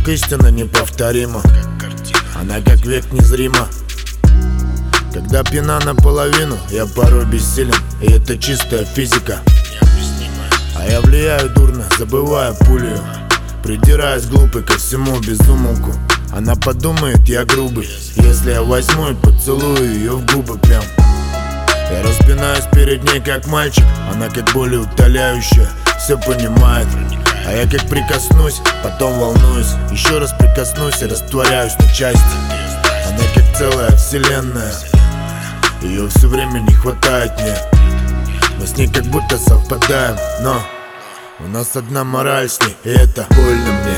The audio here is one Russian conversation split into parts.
как истина неповторима, она как век незрима. Когда пьяна наполовину, я порой бессилен, и это чистая физика. А я влияю дурно, забывая пулю, придираясь глупый ко всему безумолку. Она подумает, я грубый, если я возьму и поцелую ее в губы прям. Я распинаюсь перед ней как мальчик, она как более утоляющая, все понимает. А я как прикоснусь, потом волнуюсь, еще раз прикоснусь и растворяюсь на части. Она как целая вселенная, ее все время не хватает мне. Мы с ней как будто совпадаем, но у нас одна мораль с ней, и это больно мне.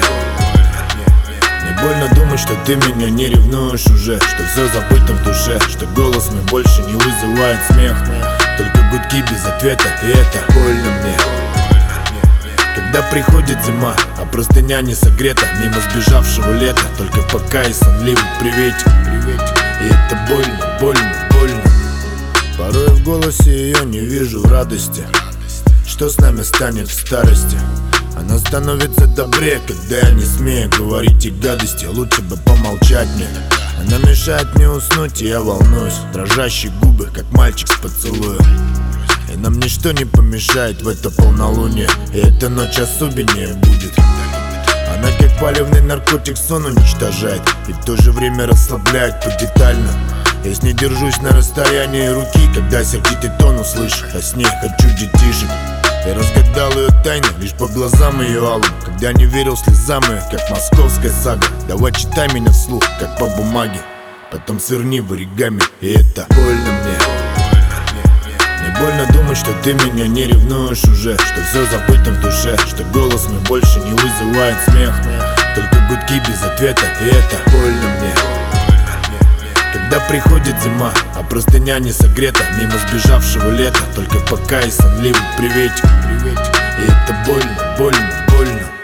Мне больно думать, что ты меня не ревнуешь уже, что все забыто в душе, что голос мой больше не вызывает смех, только гудки без ответа, и это больно мне. Когда приходит зима, а простыня не согрета, мимо сбежавшего лета, только пока и сонливый приветик. И это больно, больно, больно. Порой в голосе ее не вижу радости. Что с нами станет в старости? Она становится добрее, когда я не смею говорить и гадости. Лучше бы помолчать мне. Она мешает мне уснуть, и я волнуюсь. Дрожащие губы, как мальчик с поцелуем. И нам ничто не помешает в это полнолуние, и эта ночь особеннее будет. Она как палевный наркотик сон уничтожает, и в то же время расслабляет подетально. Я с ней держусь на расстоянии руки, когда сердитый тон услышу. Во сне хочу детишек. Я разгадал ее тайны лишь по глазам ее алым, когда не верил слезам ее, как московская сага. Давай читай меня вслух, как по бумаге, потом сверни в оригами, и это больно мне. Мне больно думать, что ты меня не ревнуешь уже, что все забыто в душе, что голос мой больше не вызывает смех, только гудки без ответа, и это больно мне. Когда приходит зима, а простыня не согрета, мимо сбежавшего лета, только пока и сонливый приветик. И это больно, больно, больно.